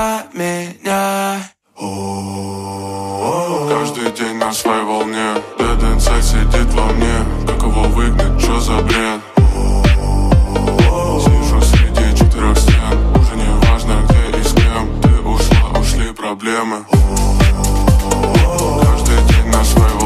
за меня. Каждый день на своей волне. Dead Inside сидит во мне. Как его выгнать, что за бред? Сижу среди четырех стен. Уже не важно где и с кем. Ты ушла, ушли проблемы. Каждый день на своей